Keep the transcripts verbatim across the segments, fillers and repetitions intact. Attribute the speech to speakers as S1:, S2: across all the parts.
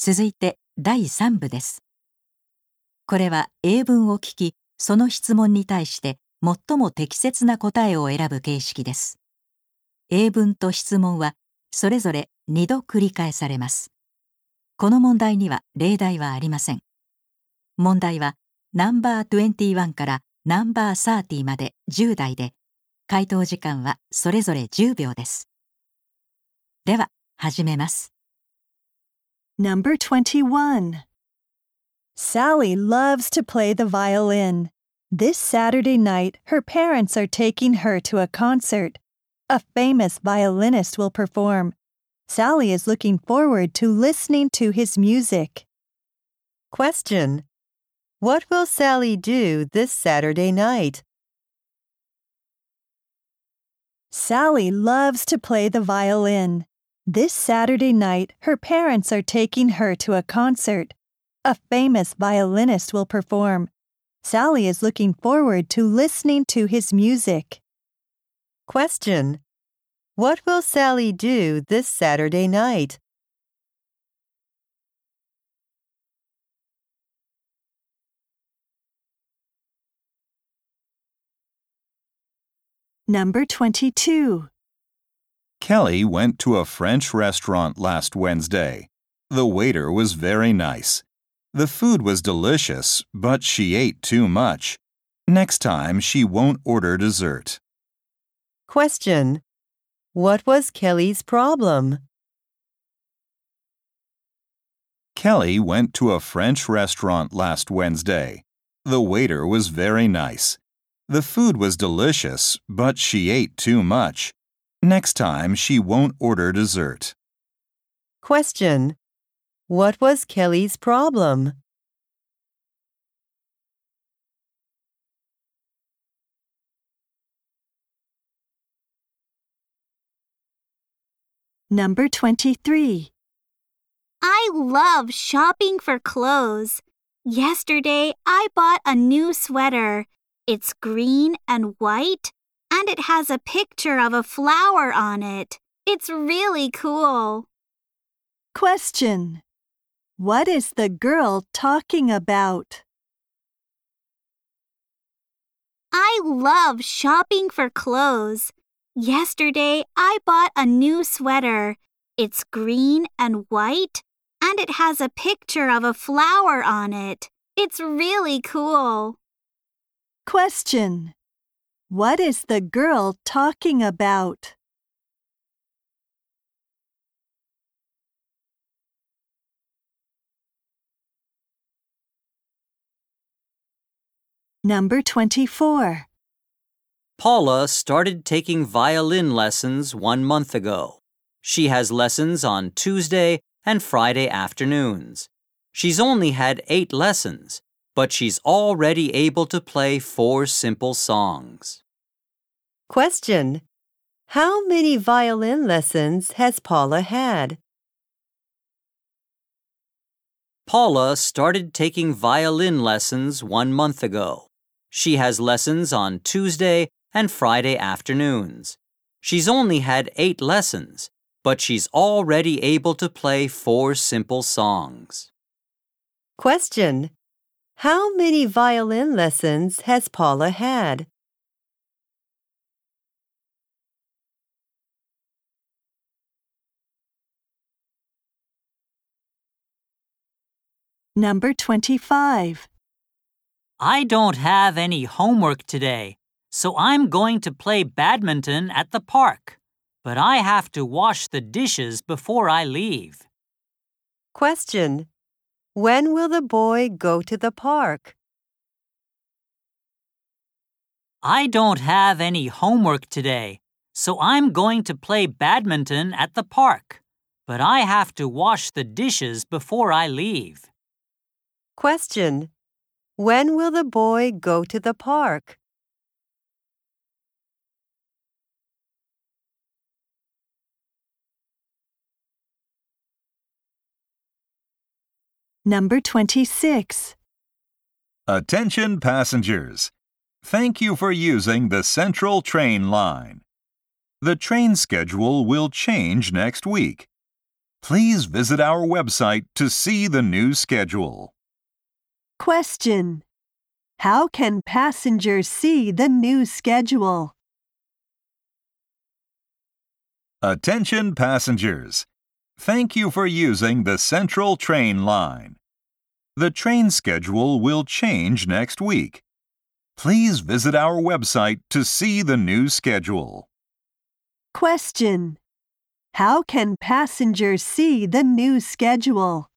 S1: 続いてだいさん部です。これは英文を聞き、その質問に対して最も適切な答えを選ぶ形式です。英文と質問はそれぞれにど繰り返されます。この問題には例題はありません。問題はナンバーにじゅういちからナンバーさんじゅうまでじゅう題で、回答時間はそれぞれじゅうびょうです。では始めます。
S2: Number twenty-one. Sally loves to play the violin. This Saturday night, her parents are taking her to a concert. A famous violinist will perform. Sally is looking forward to listening to his music.
S3: Question. What will Sally do this Saturday night?
S2: Sally loves to play the violin. This Saturday night, her parents are taking her to a concert. A famous violinist will perform. Sally is looking forward to listening to his music.
S3: Question. What will Sally do this Saturday night?
S2: Number twenty-two.
S4: Kelly went to a French restaurant last Wednesday. The waiter was very nice. The food was delicious, but she ate too much. Next time, she won't order dessert.
S3: Question. What was Kelly's problem?
S4: Kelly went to a French restaurant last Wednesday. The waiter was very nice. The food was delicious, but she ate too much. Next time, she won't order dessert.
S3: Question. What was Kelly's problem?
S2: Number twenty-three.
S5: I love shopping for clothes. Yesterday, I bought a new sweater. It's green and white, and it has a picture of a flower on it. It's really cool.
S2: Question. What is the girl talking about?
S5: I love shopping for clothes. Yesterday, I bought a new sweater. It's green and white, and it has a picture of a flower on it. It's really cool.
S2: Question. What is the girl talking about? Number twenty-four.
S6: Paula started taking violin lessons one month ago. She has lessons on Tuesday and Friday afternoons. She's only had eight lessons, but she's already able to play four simple songs.
S3: Question. How many violin lessons has Paula had?
S6: Paula started taking violin lessons one month ago. She has lessons on Tuesday and Friday afternoons. She's only had eight lessons, but she's already able to play four simple songs.
S3: Question. How many violin lessons has Paula had?
S2: Number twenty-five.
S7: I don't have any homework today, so I'm going to play badminton at the park. But I have to wash the dishes before I leave.
S3: Question. When will the boy go to the park?
S7: I don't have any homework today, so I'm going to play badminton at the park. But I have to wash the dishes before I leave.
S3: Question. When will the boy go to the park?
S2: Number twenty-six.
S4: Attention passengers. Thank you for using the Central Train line. The train schedule will change next week. Please visit our website to see the new schedule.
S2: Question. How can passengers see the new schedule?
S4: Attention passengers! Thank you for using the Central Train line. The train schedule will change next week. Please visit our website to see the new schedule.
S2: Question. How can passengers see the new schedule?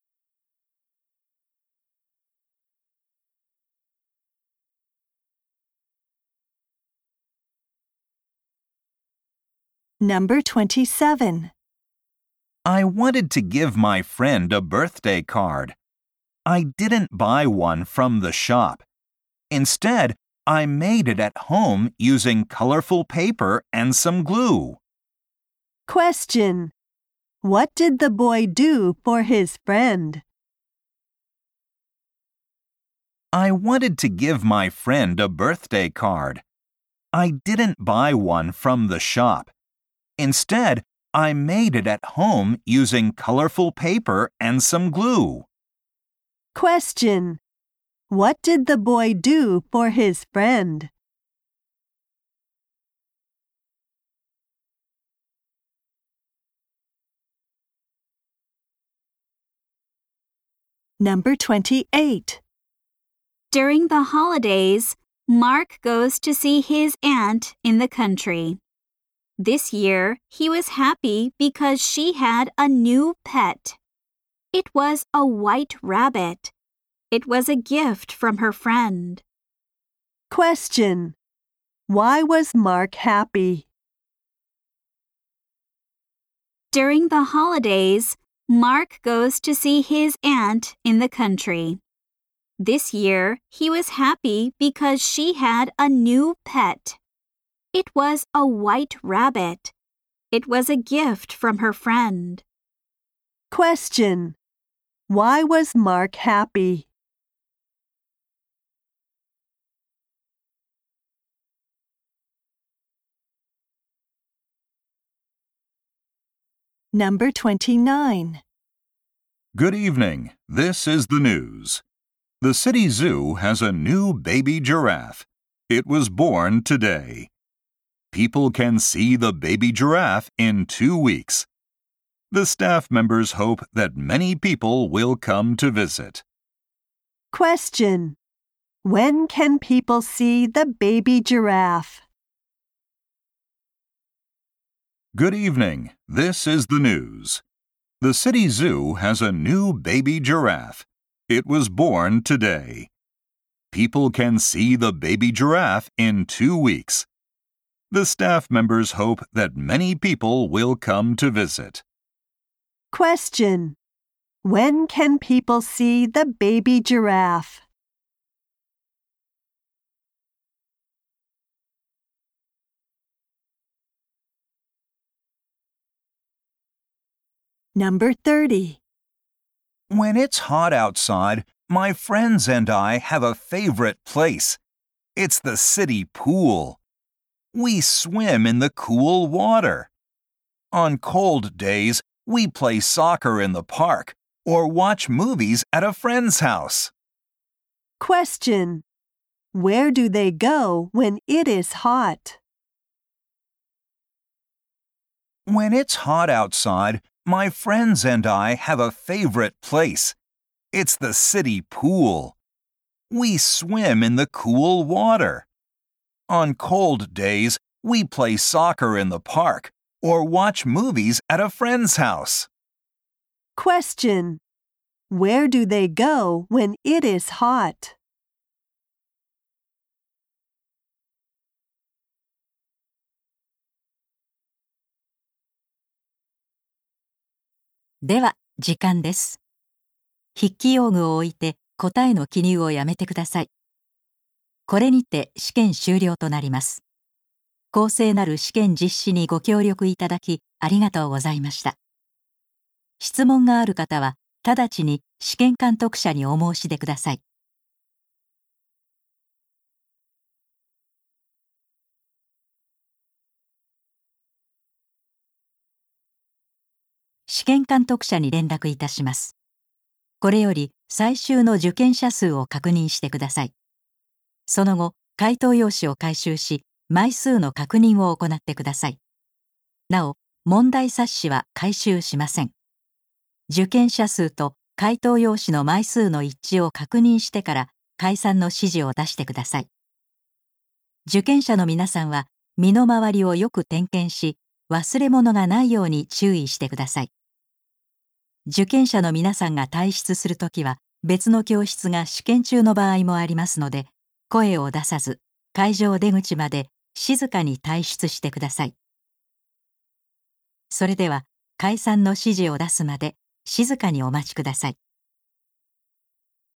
S2: Number twenty-seven.
S4: I wanted to give my friend a birthday card. I didn't buy one from the shop. Instead, I made it at home using colorful paper and some glue.
S2: Question. What did the boy do for his friend?
S4: I wanted to give my friend a birthday card. I didn't buy one from the shop. Instead, I made it at home using colorful paper and some glue.
S2: Question. What did the boy do for his friend? Number twenty-eight.
S5: During the holidays, Mark goes to see his aunt in the country. This year, he was happy because she had a new pet. It was a white rabbit. It was a gift from her friend.
S2: Question. Why was Mark happy?
S5: During the holidays, Mark goes to see his aunt in the country. This year, he was happy because she had a new pet. It was a white rabbit. It was a gift from her friend.
S2: Question. Why was Mark happy? Number twenty-nine.
S4: Good evening. This is the news. The city zoo has a new baby giraffe. It was born today. People can see the baby giraffe in two weeks. The staff members hope that many people will come to visit.
S2: Question. When can people see the baby giraffe?
S4: Good evening. This is the news. The city zoo has a new baby giraffe. It was born today. People can see the baby giraffe in two weeks. The staff members hope that many people will come to visit.
S2: Question. When can people see the baby giraffe? Number thirty.
S4: When it's hot outside, my friends and I have a favorite place. It's the city pool. We swim in the cool water. On cold days, we play soccer in the park or watch movies at a friend's house.
S2: Question. Where do they go when it is hot?
S4: When it's hot outside, my friends and I have a favorite place. It's the city pool. We swim in the cool water. On cold days, we play soccer in the park or watch movies at a friend's house.
S2: Question. Where do they go when it is hot?
S1: では、時間です。筆記用具を置いて答えの記入をやめてください。これにて試験終了となります。公正なる試験実施にご協力いただきありがとうございました。質問がある方は直ちに試験監督者にお申し出ください。試験験監督者に連絡いたします。これより最終の受験者数を確認してください。その後、回答用紙を回収し、枚数の確認を行ってください。なお、問題冊子は回収しません。受験者数と回答用紙の枚数の一致を確認してから解散の指示を出してください。受験者の皆さんは身の回りをよく点検し、忘れ物がないように注意してください。受験者の皆さんが退出するときは別の教室が試験中の場合もありますので、声を出さず会場出口まで静かに退出してください。それでは解散の指示を出すまで静かにお待ちください。